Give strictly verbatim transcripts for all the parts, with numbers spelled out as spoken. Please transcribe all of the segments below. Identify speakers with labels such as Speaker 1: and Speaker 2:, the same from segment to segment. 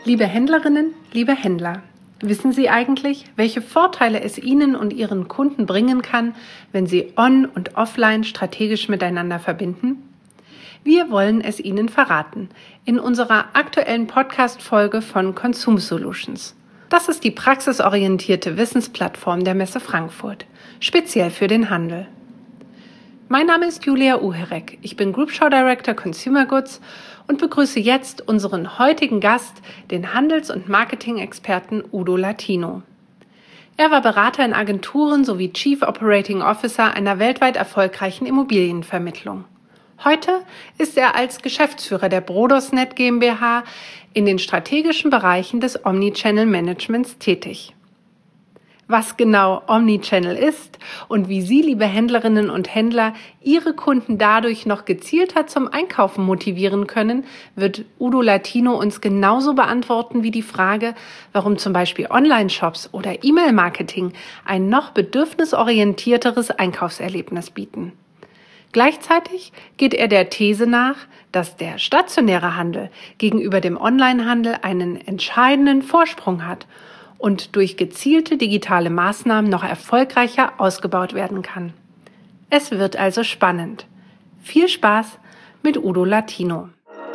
Speaker 1: Liebe Händlerinnen, liebe Händler, wissen Sie eigentlich, welche Vorteile es Ihnen und Ihren Kunden bringen kann, wenn Sie on- und offline strategisch miteinander verbinden? Wir wollen es Ihnen verraten in unserer aktuellen Podcast-Folge von Consum Solutions. Das ist die praxisorientierte Wissensplattform der Messe Frankfurt, speziell für den Handel. Mein Name ist Julia Uherek, ich bin Group Show Director Consumer Goods und begrüße jetzt unseren heutigen Gast, den Handels- und Marketing-Experten Udo Latino. Er war Berater in Agenturen sowie Chief Operating Officer einer weltweit erfolgreichen Immobilienvermittlung. Heute ist er als Geschäftsführer der Brodosnet GmbH in den strategischen Bereichen des Omnichannel Managements tätig. Was genau Omnichannel ist und wie Sie, liebe Händlerinnen und Händler, Ihre Kunden dadurch noch gezielter zum Einkaufen motivieren können, wird Udo Latino uns genauso beantworten wie die Frage, warum zum Beispiel Online-Shops oder E-Mail-Marketing ein noch bedürfnisorientierteres Einkaufserlebnis bieten. Gleichzeitig geht er der These nach, dass der stationäre Handel gegenüber dem Onlinehandel einen entscheidenden Vorsprung hat und durch gezielte digitale Maßnahmen noch erfolgreicher ausgebaut werden kann. Es wird also spannend. Viel Spaß mit Udo Latino.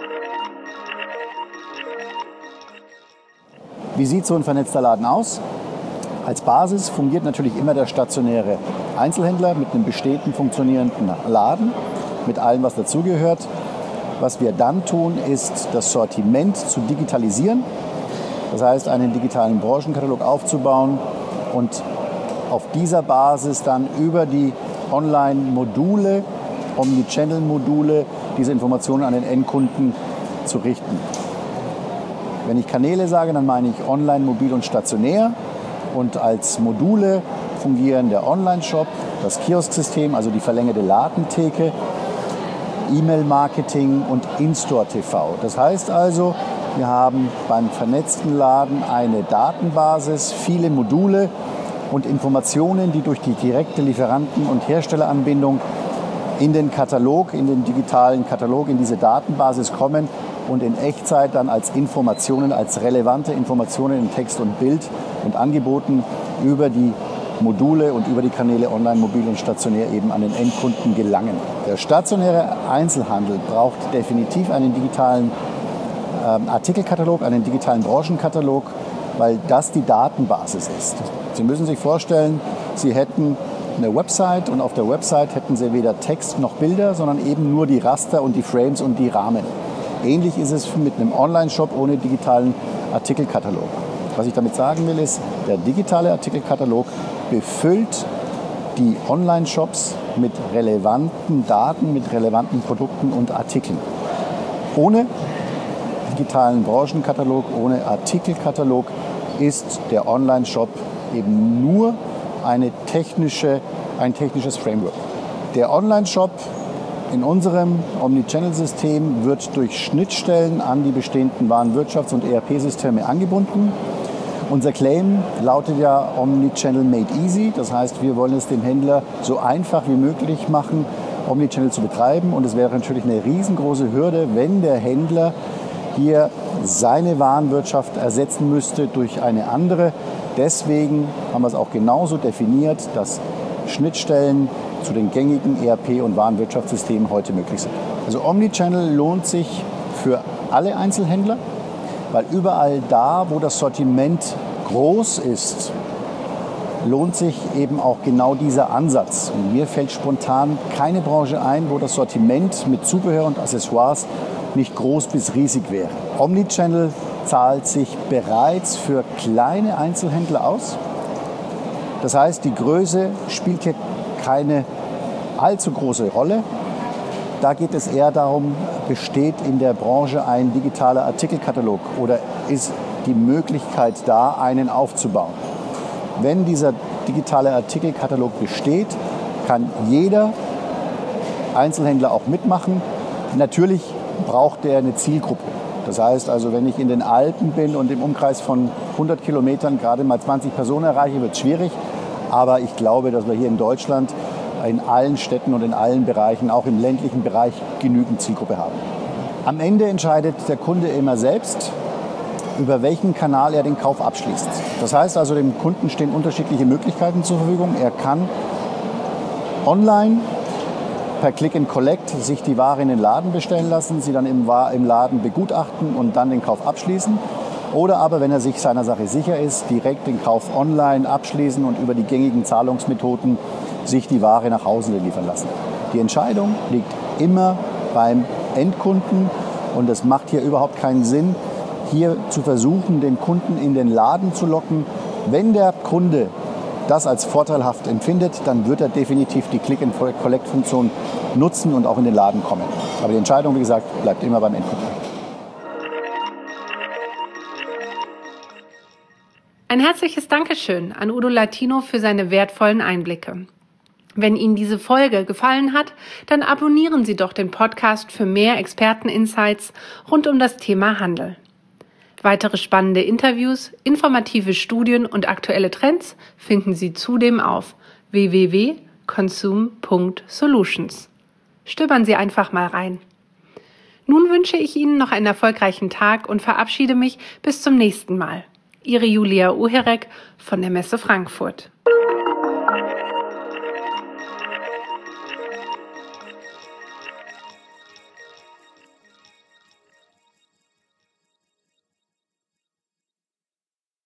Speaker 2: Wie sieht so ein vernetzter Laden aus? Als Basis fungiert natürlich immer der stationäre Einzelhändler mit einem bestehenden, funktionierenden Laden, mit allem, was dazugehört. Was wir dann tun, ist, das Sortiment zu digitalisieren. Das heißt, einen digitalen Branchenkatalog aufzubauen und auf dieser Basis dann über die Online-Module, Omnichannel-Module, diese Informationen an den Endkunden zu richten. Wenn ich Kanäle sage, dann meine ich online, mobil und stationär. Und als Module fungieren der Online-Shop, das Kiosksystem, also die verlängerte Ladentheke, E-Mail-Marketing und In-Store-T V. Das heißt also, wir haben beim vernetzten Laden eine Datenbasis, viele Module und Informationen, die durch die direkte Lieferanten- und Herstelleranbindung in den Katalog, in den digitalen Katalog, in diese Datenbasis kommen und in Echtzeit dann als Informationen, als relevante Informationen in Text und Bild und Angeboten über die Module und über die Kanäle online, mobil und stationär eben an den Endkunden gelangen. Der stationäre Einzelhandel braucht definitiv einen digitalen ähm, Artikelkatalog, einen digitalen Branchenkatalog, weil das die Datenbasis ist. Sie müssen sich vorstellen, Sie hätten eine Website und auf der Website hätten Sie weder Text noch Bilder, sondern eben nur die Raster und die Frames und die Rahmen. Ähnlich ist es mit einem Online-Shop ohne digitalen Artikelkatalog. Was ich damit sagen will, ist, der digitale Artikelkatalog befüllt die Online-Shops mit relevanten Daten, mit relevanten Produkten und Artikeln. Ohne digitalen Branchenkatalog, ohne Artikelkatalog ist der Online-Shop eben nur eine technische, ein technisches Framework. Der Online-Shop in unserem Omnichannel-System wird durch Schnittstellen an die bestehenden Warenwirtschafts- und E R P-Systeme angebunden. Unser Claim lautet ja Omnichannel made easy. Das heißt, wir wollen es dem Händler so einfach wie möglich machen, Omnichannel zu betreiben. Und es wäre natürlich eine riesengroße Hürde, wenn der Händler hier seine Warenwirtschaft ersetzen müsste durch eine andere. Deswegen haben wir es auch genauso definiert, dass Schnittstellen zu den gängigen E R P- und Warenwirtschaftssystemen heute möglich sind. Also Omnichannel lohnt sich für alle Einzelhändler, weil überall da, wo das Sortiment groß ist, lohnt sich eben auch genau dieser Ansatz. Und mir fällt spontan keine Branche ein, wo das Sortiment mit Zubehör und Accessoires nicht groß bis riesig wäre. Omnichannel zahlt sich bereits für kleine Einzelhändler aus. Das heißt, die Größe spielt hier keine allzu große Rolle. Da geht es eher darum, besteht in der Branche ein digitaler Artikelkatalog oder ist die Möglichkeit da, einen aufzubauen. Wenn dieser digitale Artikelkatalog besteht, kann jeder Einzelhändler auch mitmachen. Natürlich braucht er eine Zielgruppe. Das heißt also, wenn ich in den Alpen bin und im Umkreis von hundert Kilometern gerade mal zwanzig Personen erreiche, wird es schwierig. Aber ich glaube, dass wir hier in Deutschland in allen Städten und in allen Bereichen, auch im ländlichen Bereich, genügend Zielgruppe haben. Am Ende entscheidet der Kunde immer selbst. über welchen Kanal er den Kauf abschließt. Das heißt also, dem Kunden stehen unterschiedliche Möglichkeiten zur Verfügung. Er kann online per Click and Collect sich die Ware in den Laden bestellen lassen, sie dann im, im Laden begutachten und dann den Kauf abschließen. Oder aber, wenn er sich seiner Sache sicher ist, direkt den Kauf online abschließen und über die gängigen Zahlungsmethoden sich die Ware nach Hause liefern lassen. Die Entscheidung liegt immer beim Endkunden und es macht hier überhaupt keinen Sinn, hier zu versuchen, den Kunden in den Laden zu locken. Wenn der Kunde das als vorteilhaft empfindet, dann wird er definitiv die Click-and-Collect-Funktion nutzen und auch in den Laden kommen. Aber die Entscheidung, wie gesagt, bleibt immer beim Endkunden.
Speaker 1: Ein herzliches Dankeschön an Udo Latino für seine wertvollen Einblicke. Wenn Ihnen diese Folge gefallen hat, dann abonnieren Sie doch den Podcast für mehr Experten-Insights rund um das Thema Handel. Weitere spannende Interviews, informative Studien und aktuelle Trends finden Sie zudem auf w w w punkt consume punkt solutions. Stöbern Sie einfach mal rein. Nun wünsche ich Ihnen noch einen erfolgreichen Tag und verabschiede mich bis zum nächsten Mal. Ihre Julia Uherek von der Messe Frankfurt.